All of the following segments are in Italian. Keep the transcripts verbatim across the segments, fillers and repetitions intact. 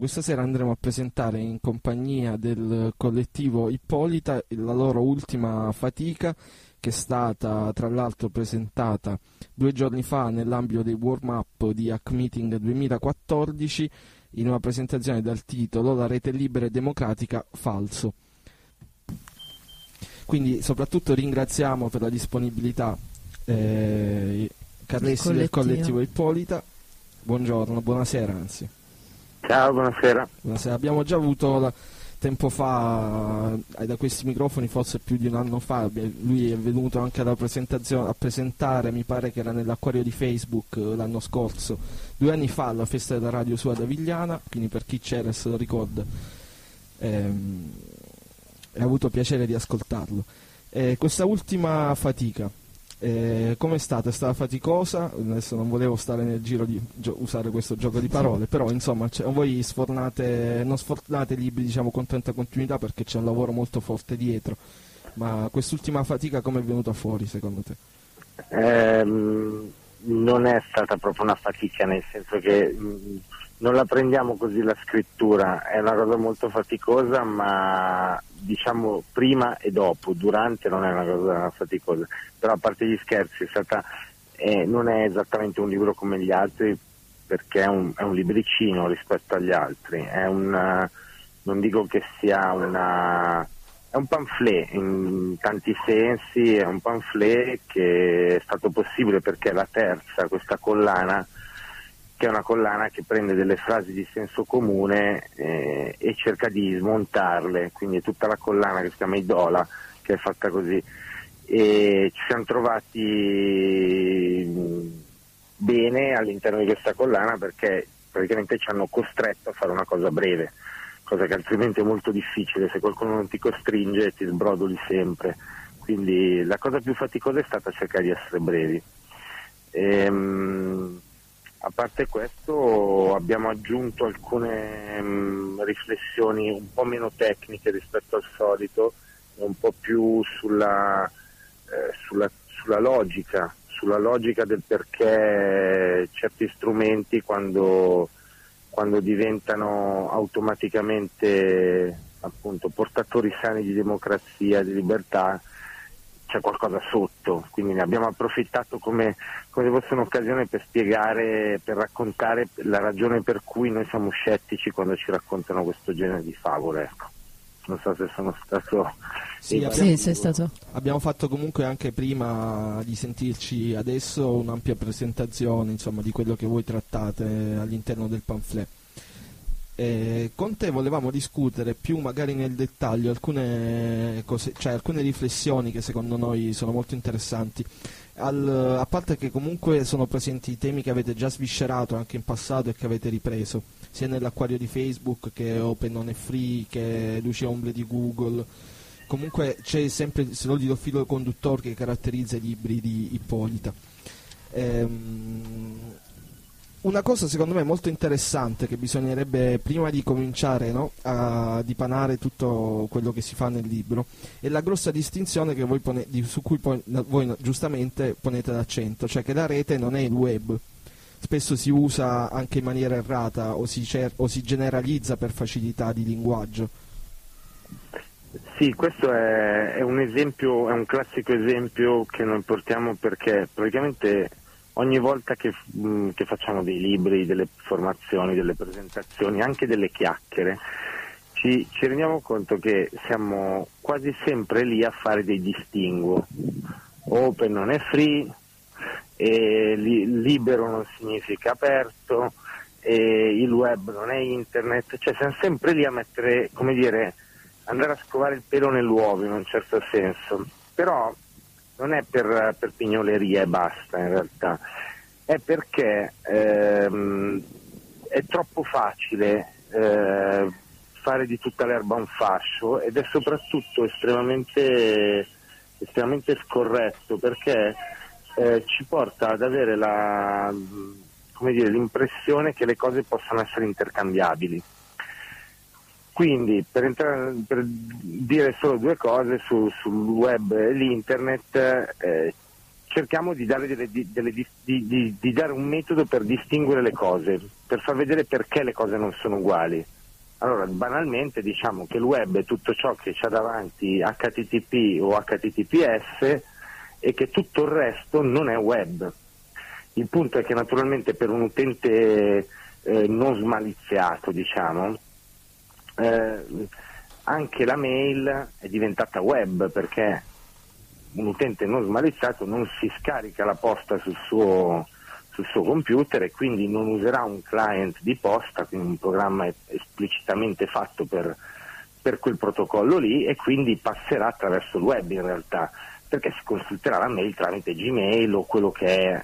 Questa sera andremo a presentare in compagnia del collettivo Ippolita la loro ultima fatica, che è stata tra l'altro presentata due giorni fa nell'ambito dei warm-up di Hack Meeting duemilaquattordici in una presentazione dal titolo La rete libera e democratica, falso. Quindi soprattutto ringraziamo per la disponibilità eh, Carlessi del collettivo Ippolita. Buongiorno, buonasera anzi. Ciao, buonasera. Buonasera. Abbiamo già avuto la, tempo fa eh, da questi microfoni, forse più di un anno fa, lui è venuto anche alla presentazione a presentare, mi pare che era nell'acquario di Facebook eh, l'anno scorso, due anni fa alla festa della radio sua ad Avigliana, quindi per chi c'era e se lo ricorda ehm, ho avuto piacere di ascoltarlo. Eh, questa ultima fatica, Eh, come è stata? È stata faticosa? Adesso non volevo stare nel giro di gio- usare questo gioco di parole, però insomma c- voi sfornate, non sfornate libri diciamo con tanta continuità perché c'è un lavoro molto forte dietro, ma quest'ultima fatica come è venuta fuori secondo te? Ehm, non è stata proprio una fatica, nel senso che mh, non la prendiamo così la scrittura, è una cosa molto faticosa, ma diciamo prima e dopo, durante non è una cosa faticosa, però a parte gli scherzi è stata, eh, non è esattamente un libro come gli altri perché è un, è un libricino rispetto agli altri, è un, non dico che sia una, è un pamphlet in tanti sensi, è un pamphlet che è stato possibile perché la terza, questa collana, che è una collana che prende delle frasi di senso comune eh, e cerca di smontarle, quindi è tutta la collana che si chiama Idola, che è fatta così, e ci siamo trovati bene all'interno di questa collana perché praticamente ci hanno costretto a fare una cosa breve, cosa che altrimenti è molto difficile, se qualcuno non ti costringe ti sbrodoli sempre, quindi la cosa più faticosa è stata cercare di essere brevi. Ehm, A parte questo abbiamo aggiunto alcune mh, riflessioni un po' meno tecniche rispetto al solito, un po' più sulla, eh, sulla, sulla logica, sulla logica del perché certi strumenti quando, quando diventano automaticamente appunto portatori sani di democrazia, di libertà, c'è qualcosa sotto, quindi ne abbiamo approfittato come, come se fosse un'occasione per spiegare, per raccontare la ragione per cui noi siamo scettici quando ci raccontano questo genere di favole, ecco. Non so se sono stato... Sì, abbiamo, sì, sei stato. Abbiamo fatto comunque anche prima di sentirci adesso un'ampia presentazione insomma di quello che voi trattate all'interno del pamphlet. Eh, con te volevamo discutere più magari nel dettaglio alcune cose, cioè alcune riflessioni che secondo noi sono molto interessanti, Al, a parte che comunque sono presenti temi che avete già sviscerato anche in passato e che avete ripreso sia nell'acquario di Facebook che Open Non è Free che Luce Ombre di Google. Comunque c'è sempre il solito filo conduttore che caratterizza i libri di Ippolita. ehm, Una cosa secondo me molto interessante che bisognerebbe prima di cominciare no, a dipanare tutto quello che si fa nel libro è la grossa distinzione che voi pone, di, su cui poi, voi giustamente ponete l'accento, cioè che la rete non è il web. Spesso si usa anche in maniera errata o si, cer- o si generalizza per facilità di linguaggio. Sì, questo è, è un esempio, è un classico esempio che noi portiamo perché praticamente ogni volta che, mh, che facciamo dei libri, delle formazioni, delle presentazioni, anche delle chiacchiere, ci, ci rendiamo conto che siamo quasi sempre lì a fare dei distinguo. Open non è free, e li, libero non significa aperto, e il web non è internet, cioè siamo sempre lì a mettere, come dire, andare a scovare il pelo nell'uovo in un certo senso, però non è per, per pignoleria e basta in realtà, è perché ehm, è troppo facile eh, fare di tutta l'erba un fascio ed è soprattutto estremamente, estremamente scorretto perché eh, ci porta ad avere la, come dire, l'impressione che le cose possano essere intercambiabili. Quindi per, entrare, per dire solo due cose su, sul web e l'internet, eh, cerchiamo di dare, delle, delle, di, di, di dare un metodo per distinguere le cose, per far vedere perché le cose non sono uguali. Allora, banalmente diciamo che il web è tutto ciò che c'ha davanti H T T P o H T T P S e che tutto il resto non è web. Il punto è che naturalmente per un utente eh, non smaliziato, diciamo, eh, anche la mail è diventata web, perché un utente non smaliziato non si scarica la posta sul suo, sul suo computer e quindi non userà un client di posta, quindi un programma esplicitamente fatto per, per quel protocollo lì, e quindi passerà attraverso il web in realtà, perché si consulterà la mail tramite Gmail o quello che è.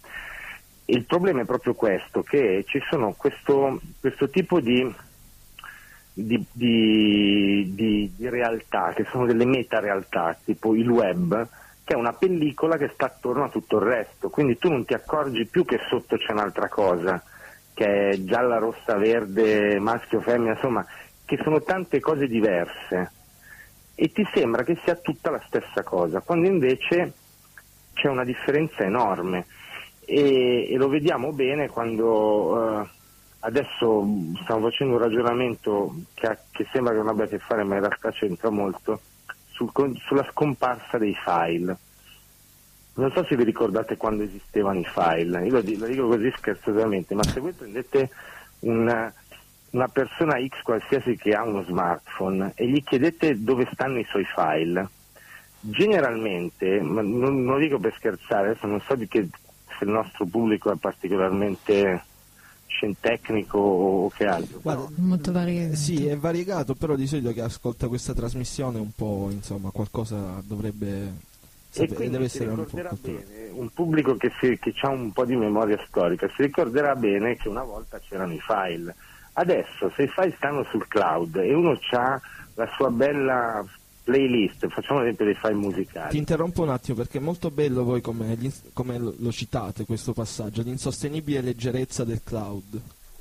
Il problema è proprio questo, che ci sono questo, questo tipo di Di, di, di, di realtà, che sono delle meta realtà, tipo il web, che è una pellicola che sta attorno a tutto il resto, quindi tu non ti accorgi più che sotto c'è un'altra cosa, che è gialla, rossa, verde, maschio, femmina, insomma, che sono tante cose diverse, e ti sembra che sia tutta la stessa cosa, quando invece c'è una differenza enorme, e, e lo vediamo bene quando... Uh, Adesso stiamo facendo un ragionamento che, ha, che sembra che non abbia a che fare, ma in realtà c'entra molto, sul, sulla scomparsa dei file. Non so se vi ricordate quando esistevano i file, io lo dico, lo dico così scherzosamente, ma se voi prendete una, una persona X qualsiasi che ha uno smartphone e gli chiedete dove stanno i suoi file, generalmente, ma non, non lo dico per scherzare, adesso non so di che, se il nostro pubblico è particolarmente... tecnico o che altro. Guarda, molto variegato. Sì, è variegato, però di solito chi ascolta questa trasmissione un po', insomma, qualcosa dovrebbe sapere, e quindi deve si essere un po' ricorderà culturale. bene, un pubblico che, si, che ha un po' di memoria storica si ricorderà bene che una volta c'erano i file. Adesso se i file stanno sul cloud e uno ha la sua bella playlist, facciamo l'esempio dei file musicali. Ti interrompo un attimo perché è molto bello voi come, come lo citate questo passaggio, l'insostenibile leggerezza del cloud.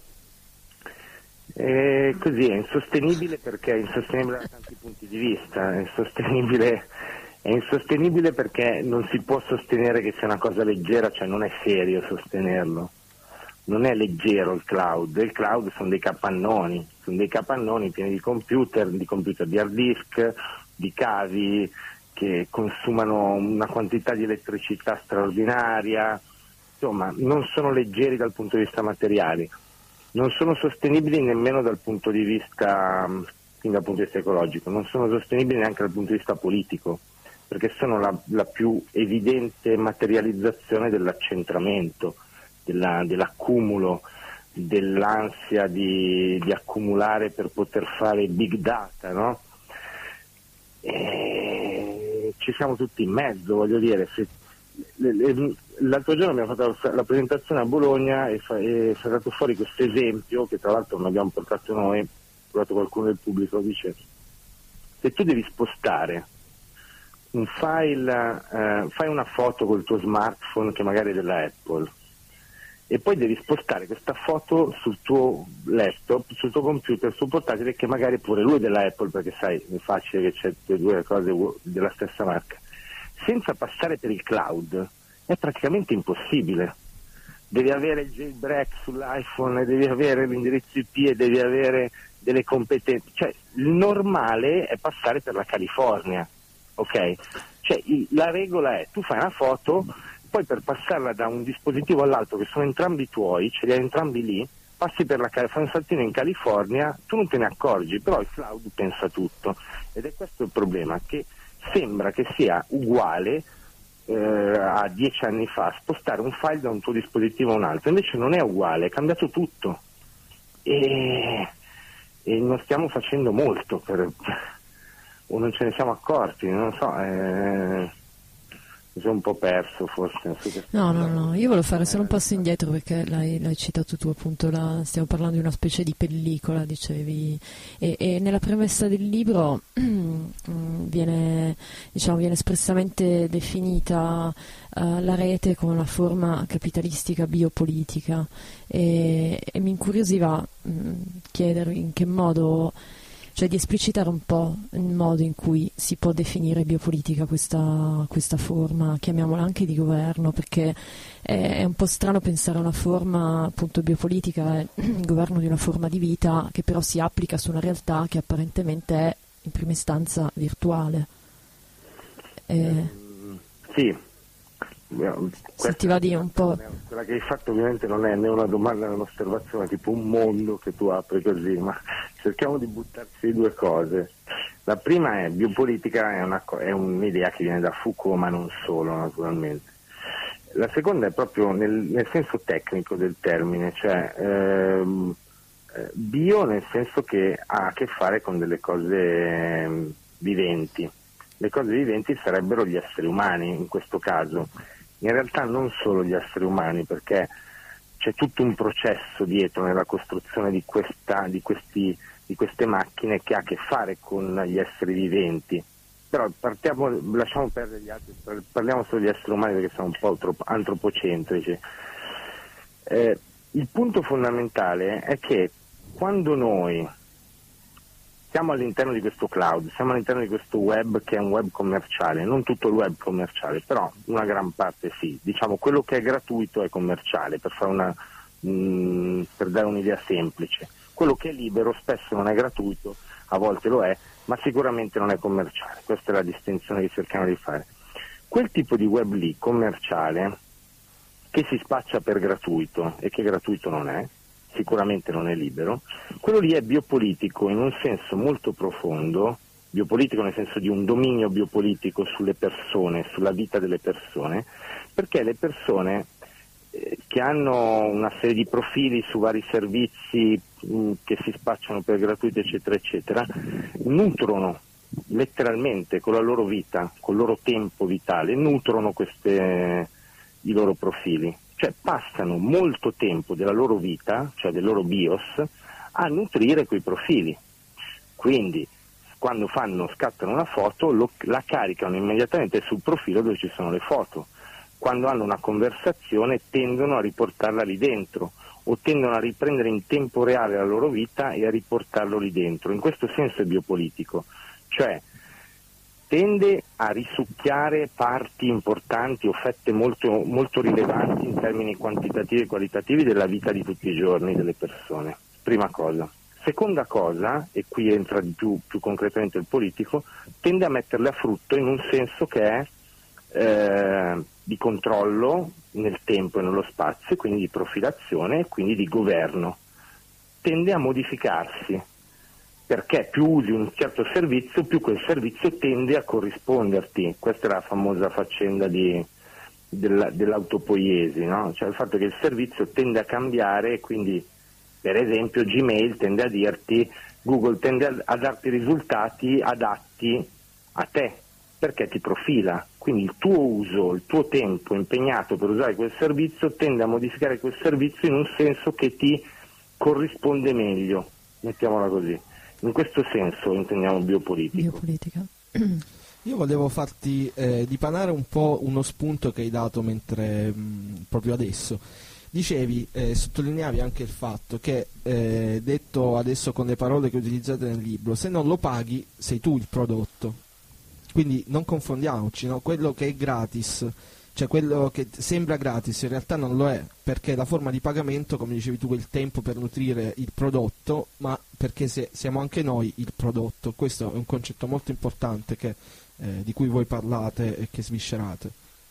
Eh, così è insostenibile perché è insostenibile da tanti punti di vista, è insostenibile, è insostenibile perché non si può sostenere che sia una cosa leggera, cioè non è serio sostenerlo. Non è leggero il cloud, il cloud sono dei capannoni, sono dei capannoni pieni di computer, di computer di hard disk, di cavi che consumano una quantità di elettricità straordinaria, insomma non sono leggeri dal punto di vista materiale, non sono sostenibili nemmeno dal punto di vista, quindi dal punto di vista ecologico, non sono sostenibili neanche dal punto di vista politico, perché sono la, la più evidente materializzazione dell'accentramento, della, dell'accumulo, dell'ansia di, di accumulare per poter fare big data, no? E ci siamo tutti in mezzo, voglio dire, se, le, le, l'altro giorno abbiamo fatto la, la presentazione a Bologna e fa, è stato fuori questo esempio che tra l'altro non abbiamo portato noi, ha portato qualcuno del pubblico, dice: se tu devi spostare un file, eh, fai una foto col tuo smartphone che magari è della Apple e poi devi spostare questa foto sul tuo laptop, sul tuo computer, sul portatile che magari pure lui è della Apple, perché sai, è facile che c'è le due cose della stessa marca, senza passare per il cloud è praticamente impossibile. Devi avere il jailbreak sull'iPhone, devi avere l'indirizzo I P e devi avere delle competenze, cioè il normale è passare per la California, ok? Cioè la regola è: tu fai una foto, poi per passarla da un dispositivo all'altro che sono entrambi tuoi, ce li hai entrambi lì, passi per la fai un saltino in California, tu non te ne accorgi, però il cloud pensa tutto, ed è questo il problema, che sembra che sia uguale eh, a dieci anni fa spostare un file da un tuo dispositivo a un altro, invece non è uguale, è cambiato tutto e, e non stiamo facendo molto per, o non ce ne siamo accorti, non so, eh, mi sono un po' perso forse. No, no, no, io volevo fare solo un passo indietro perché l'hai, l'hai citato tu, appunto, la, stiamo parlando di una specie di pellicola, dicevi, e, e nella premessa del libro viene, diciamo, viene espressamente definita uh, la rete come una forma capitalistica biopolitica, e, e mi incuriosiva mh, chiedervi in che modo cioè di esplicitare un po' il modo in cui si può definire biopolitica questa, questa forma, chiamiamola anche di governo, perché è, è un po' strano pensare a una forma appunto biopolitica, è il governo di una forma di vita che però si applica su una realtà che apparentemente è in prima istanza virtuale. Eh, sì. Se ti va di un po'. Quella che hai fatto ovviamente non è né una domanda né un'osservazione, tipo un mondo che tu apri così, ma cerchiamo di buttarci di due cose. La prima è biopolitica, è, una, è un'idea che viene da Foucault, ma non solo naturalmente. La seconda è proprio nel, nel senso tecnico del termine, cioè ehm, bio nel senso che ha a che fare con delle cose ehm, viventi. Le cose viventi sarebbero gli esseri umani in questo caso. In realtà non solo gli esseri umani, perché c'è tutto un processo dietro nella costruzione di, questa, di, questi, di queste macchine che ha a che fare con gli esseri viventi. Però partiamo, lasciamo perdere gli altri, parliamo solo degli esseri umani perché siamo un po' troppo antropocentrici. Eh, il punto fondamentale è che quando noi siamo all'interno di questo cloud, siamo all'interno di questo web che è un web commerciale, non tutto il web commerciale, però una gran parte sì. Diciamo quello che è gratuito è commerciale, per fare una, mh, per dare un'idea semplice. Quello che è libero spesso non è gratuito, a volte lo è, ma sicuramente non è commerciale. Questa è la distinzione che cerchiamo di fare. Quel tipo di web lì, commerciale, che si spaccia per gratuito e che gratuito non è, sicuramente non è libero, quello lì è biopolitico in un senso molto profondo, biopolitico nel senso di un dominio biopolitico sulle persone, sulla vita delle persone, perché le persone eh, che hanno una serie di profili su vari servizi mh, che si spacciano per gratuiti eccetera eccetera, nutrono letteralmente con la loro vita, col loro tempo vitale, nutrono queste, i loro profili. Cioè passano molto tempo della loro vita, cioè del loro BIOS, a nutrire quei profili. Quindi quando fanno, scattano una foto, lo, la caricano immediatamente sul profilo dove ci sono le foto. Quando hanno una conversazione tendono a riportarla lì dentro o tendono a riprendere in tempo reale la loro vita e a riportarlo lì dentro. In questo senso è biopolitico, cioè tende a risucchiare parti importanti o fette molto, molto rilevanti in termini quantitativi e qualitativi della vita di tutti i giorni delle persone. Prima cosa. Seconda cosa, e qui entra di più, più concretamente il politico, tende a metterle a frutto in un senso che è eh, di controllo nel tempo e nello spazio, quindi di profilazione e quindi di governo. Tende a modificarsi. Perché più usi un certo servizio, più quel servizio tende a corrisponderti. Questa è la famosa faccenda di, della, dell'autopoiesi, no? Cioè il fatto che il servizio tende a cambiare e quindi, per esempio, Gmail tende a dirti, Google tende a, a darti risultati adatti a te, perché ti profila. Quindi il tuo uso, il tuo tempo impegnato per usare quel servizio tende a modificare quel servizio in un senso che ti corrisponde meglio, mettiamola così. In questo senso intendiamo biopolitico. Biopolitica. Io volevo farti eh, dipanare un po' uno spunto che hai dato mentre mh, proprio adesso. Dicevi, eh, sottolineavi anche il fatto che, eh, detto adesso con le parole che utilizzate nel libro, se non lo paghi sei tu il prodotto. Quindi non confondiamoci, no? Quello che è gratis, cioè quello che sembra gratis in realtà non lo è, perché la forma di pagamento, come dicevi tu, è il tempo per nutrire il prodotto, ma perché se siamo anche noi il prodotto. Questo è un concetto molto importante che, eh, di cui voi parlate e che sviscerate.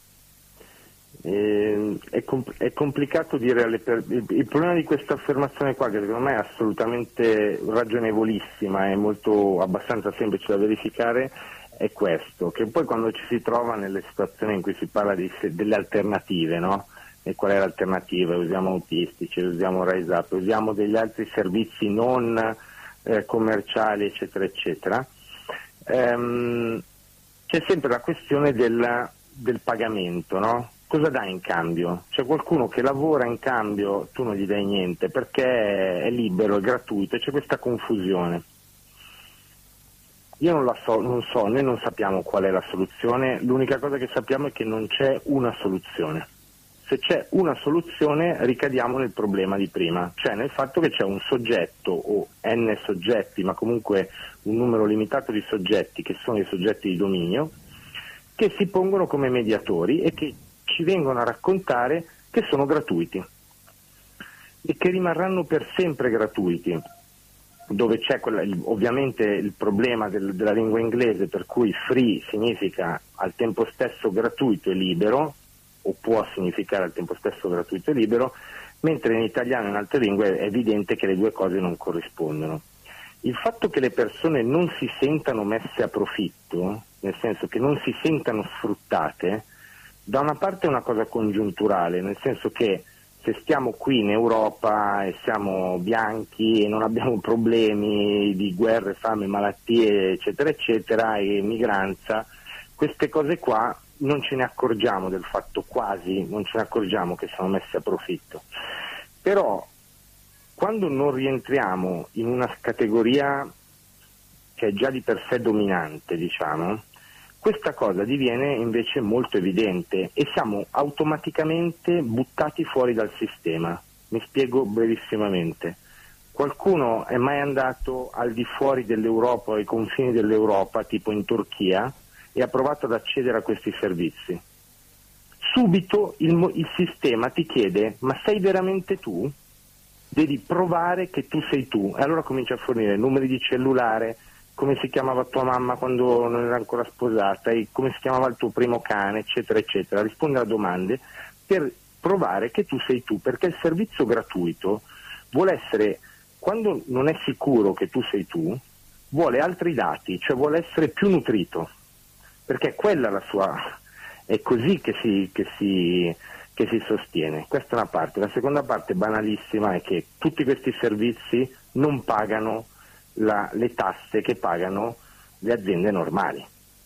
Eh, è, compl- è complicato dire alle per- il, il problema di questa affermazione qua, che secondo me è assolutamente ragionevolissima e molto abbastanza semplice da verificare, è questo, che poi quando ci si trova nelle situazioni in cui si parla di, delle alternative, no? E qual è l'alternativa? Usiamo autistici, usiamo Rise Up, usiamo degli altri servizi non eh, commerciali, eccetera, eccetera. Ehm, c'è sempre la questione del, del pagamento, no? Cosa dai in cambio? C'è qualcuno che lavora in cambio, tu non gli dai niente perché è libero, è gratuito, e c'è questa confusione. Io non la so, non so, noi non sappiamo qual è la soluzione, l'unica cosa che sappiamo è che non c'è una soluzione. se c'è una soluzione ricadiamo nel problema di prima, cioè nel fatto che c'è un soggetto o n soggetti, ma comunque un numero limitato di soggetti che sono i soggetti di dominio, che si pongono come mediatori e che ci vengono a raccontare che sono gratuiti e che rimarranno per sempre gratuiti, dove c'è quella, il, ovviamente il problema del, della lingua inglese, per cui free significa al tempo stesso gratuito e libero, o può significare al tempo stesso gratuito e libero, mentre in italiano e in altre lingue è evidente che le due cose non corrispondono. Il fatto che le persone non si sentano messe a profitto, nel senso che non si sentano sfruttate, da una parte è una cosa congiunturale, nel senso che se stiamo qui in Europa e siamo bianchi e non abbiamo problemi di guerre, fame, malattie, eccetera, eccetera, e migranza, queste cose qua non ce ne accorgiamo del fatto, quasi non ce ne accorgiamo che sono messe a profitto. Però quando non rientriamo in una categoria che è già di per sé dominante, diciamo, questa cosa diviene invece molto evidente e siamo automaticamente buttati fuori dal sistema. Mi spiego brevissimamente. Qualcuno è mai andato al di fuori dell'Europa o ai confini dell'Europa, tipo in Turchia, e ha provato ad accedere a questi servizi? Subito il, il sistema ti chiede: ma sei veramente tu? Devi provare che tu sei tu, e allora comincia a fornire numeri di cellulare, come si chiamava tua mamma quando non era ancora sposata, e come si chiamava il tuo primo cane, eccetera, eccetera. Risponde a domande per provare che tu sei tu, perché il servizio gratuito vuole essere, quando non è sicuro che tu sei tu, vuole altri dati, cioè vuole essere più nutrito, perché quella è la sua, è così che si, che si, che si sostiene. Questa è una parte. La seconda parte, banalissima, è che tutti questi servizi non pagano la, le tasse che pagano le aziende normali.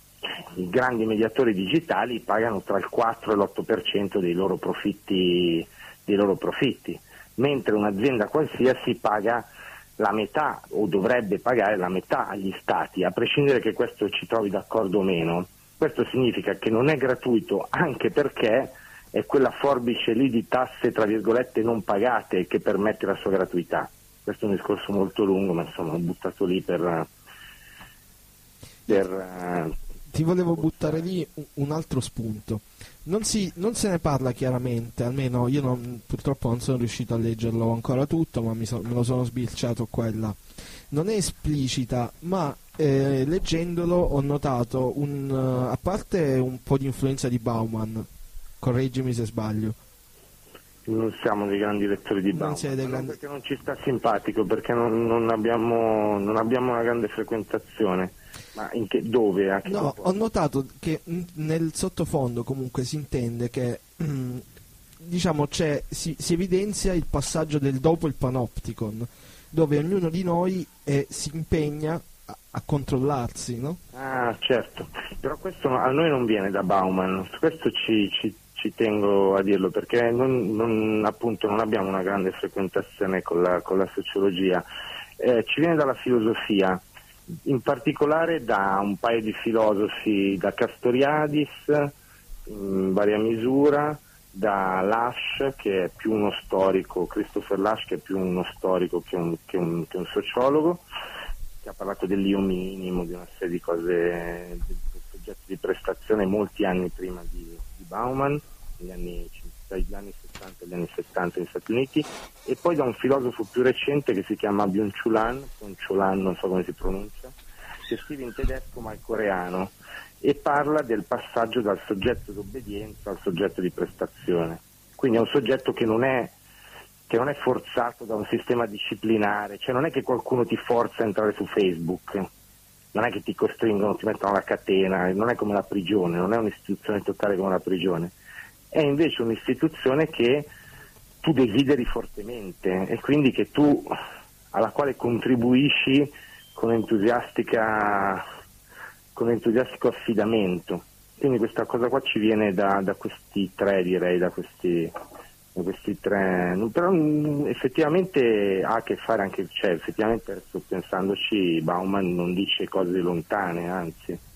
I grandi mediatori digitali pagano tra il quattro e l'otto per cento dei loro profitti, dei loro profitti, mentre un'azienda qualsiasi paga la metà, o dovrebbe pagare la metà agli stati, a prescindere che questo ci trovi d'accordo o meno. Questo significa che non è gratuito, anche perché è quella forbice lì di tasse tra virgolette non pagate che permette la sua gratuità. Questo è un discorso molto lungo, ma insomma l'ho buttato lì per, per ti volevo buttare lì un altro spunto. Non, si, non se ne parla chiaramente, almeno io non, purtroppo non sono riuscito a leggerlo ancora tutto, ma mi so, me lo sono sbirciato qua e là. Non è esplicita, ma eh, leggendolo ho notato, un, uh, a parte un po' di influenza di Bauman, correggimi se sbaglio. Non siamo dei grandi lettori di Bauman, non non grandi... perché non ci sta simpatico, perché non, non, abbiamo, non abbiamo una grande frequentazione. Ma in che, dove? A che no, ho notato che nel sottofondo comunque si intende che diciamo c'è, si, si evidenzia il passaggio del dopo il panopticon, dove ognuno di noi è, si impegna a, a controllarsi, no? Ah, certo, però questo a noi non viene da Bauman, questo ci, ci, ci tengo a dirlo, perché non, non, appunto non abbiamo una grande frequentazione con la, con la sociologia, eh, ci viene dalla filosofia, in particolare da un paio di filosofi, da Castoriadis in varia misura, da Lasch, che è più uno storico, Christopher Lasch, che è più uno storico che un, che un, che un sociologo, che ha parlato dell'io minimo, di una serie di cose, di soggetti di prestazione molti anni prima di, di Bauman, negli anni, dagli anni sessanta agli anni settanta negli Stati Uniti, e poi da un filosofo più recente che si chiama Byung-Chul Han, Byung-Chul Han non so come si pronuncia, che scrive in tedesco ma è coreano, e parla del passaggio dal soggetto d'obbedienza al soggetto di prestazione. Quindi è un soggetto che non è, che non è forzato da un sistema disciplinare, cioè non è che qualcuno ti forza a entrare su Facebook, non è che ti costringono, ti mettono la catena, non è come la prigione, non è un'istituzione totale come la prigione, è invece un'istituzione che tu desideri fortemente e quindi che tu, alla quale contribuisci con entusiastica con entusiastico affidamento. Quindi questa cosa qua ci viene da, da questi tre, direi, da questi, da questi tre, però mh, effettivamente ha a che fare anche, cioè effettivamente sto pensandoci, Bauman non dice cose lontane, anzi.